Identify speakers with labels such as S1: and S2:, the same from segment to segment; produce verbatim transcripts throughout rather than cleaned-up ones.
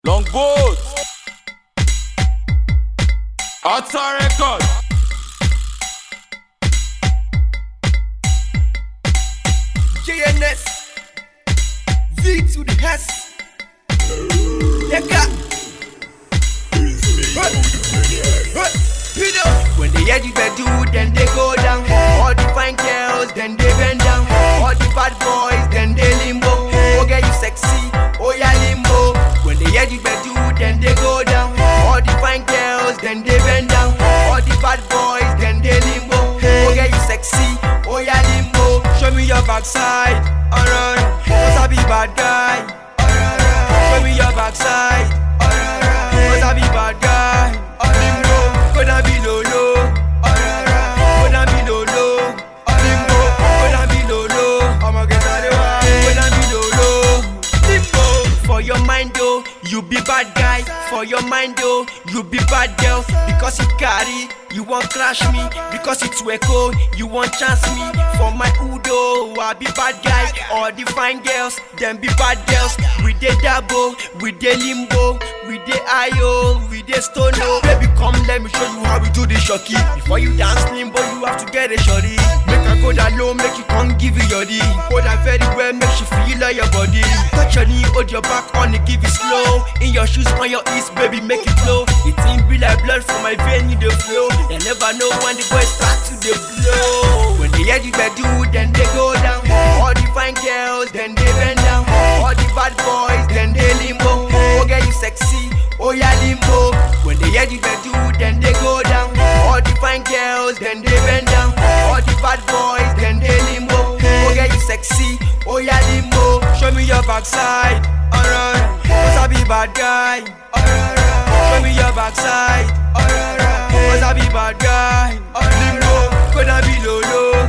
S1: Longboat Outside record
S2: J N S V to the S Eka When they hear the bedu, then they go down. All the fine girls, then they bend down. All the bad boys, then they limbo. Oh girl, you sexy, oh yeah limbo. When they hear the bedu, then they go down. All the fine girls, then they bend down. All the bad boys, then they limbo. Oh girl, you sexy, oh yeah limbo. Show me your backside, alright. Cause I be bad guy, alright. Show me your backside, alright. Cause I be bad guy, alright. Gonna be low low, gonna be low low, gonna be low low. I'ma get out of the way. Gonna be low low, limbo. For your mind though, you be bad guy. For your mind though, you be bad girl. Because you carry, you won't crash me. Because it's too cold, you won't chance me. For my Udo, I be bad guy. All the fine girls, them be bad girls. We dey dabo, we dey limbo, we dey ayo, we dey stono. Baby, come let me show you how we do the shocky. Before you dance limbo, you have to get a shorty. Make her go down low, make you come give you your D. Hold her very well, make she feel like your body. Touch your knee, hold your back on it, give it slow. In your shoes, on your east, baby, make it flow. The thing be like blood from my vein, in the flow. They never know when the boys start to the blow. When they hear the bedu, then they go down. All the fine girls, then they bend down. All the bad boys, then they limbo. Oh girl, you sexy, oh yeah limbo. When they hear the bedu, then they go down. All the fine girls, then they bend down. All the bad boys, then they limbo. Oh girl, you sexy, oh yeah limbo. Show me your backside, alright. Cause I be bad guy, alright. Show me your backside, alright. Cause I be bad guy, limbo. Gonna be low low,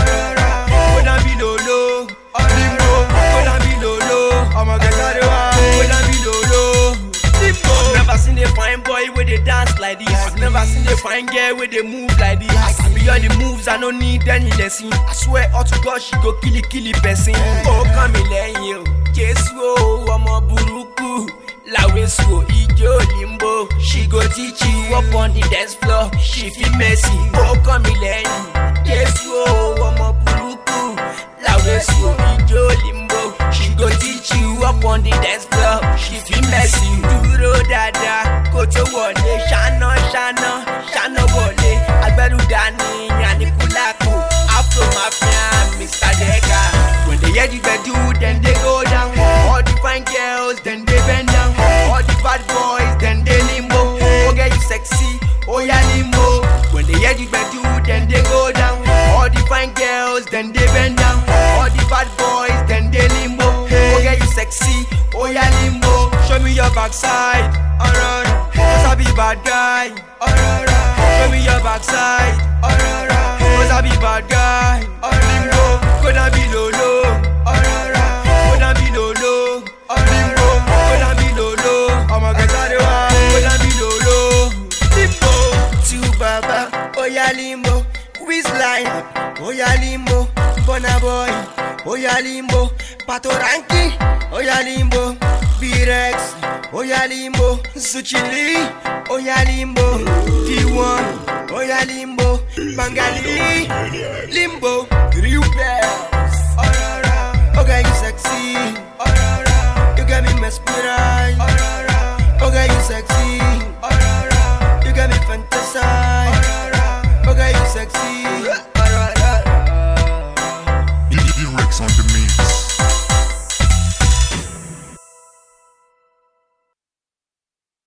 S2: gonna be low low, limbo. Gonna be low low, I'ma get out of the way. Gonna be low low, limbo. I've never seen a fine boy where they dance like this. I've never seen a fine girl where they move like this. I be all the moves, I don't need any lesson. I swear all to God, she go kill it, kill it person. Oh, come in you, Jesu, ọmọ burúkú. Lawesu, ijo limbo. She go teach you up on the dance floor. She feel messy. Oh, come in, Jesu, ọmọ burúkú. Lawesu, ijo limbo. She go teach you up on the dance floor. She feel messy. Dúró dáadáa, kó tó wọlé. Ṣáná, ṣáná, ṣáná wọlé. Agbẹ́rù dání, Aníkúlápó. Afro Mafia, Mister Dega. When they hear the bedu, then they go down. All the fine girls, then they bend down. All the bad boys, then they limbo. Oh girl, you sexy, oh yeah limbo. When they hear the bedu, then they go down. All the fine girls, then they bend down. All the bad boys, then they limbo. Oh girl, you sexy, oh yeah limbo. Show me your backside, alright. Cause I be bad guy, alright. Show me your backside, alright. Cause I be bad guy, alright. Gonna be low low, alright. Gonna be low low, alright. Gonna be low low, I'ma get out of the way. Gonna be low low, limbo. To Baba, oh yeah limbo. Quizline, oh yeah limbo. Bona boy, oh yeah limbo. Patoranki, oh yeah limbo. B-Rex, oh yeah limbo. Suchili, oh yeah limbo. D one, oh yeah limbo. Bangali, limbo. Real bells, alright. Okay, you sexy, alright. You got me mesmerized, alright.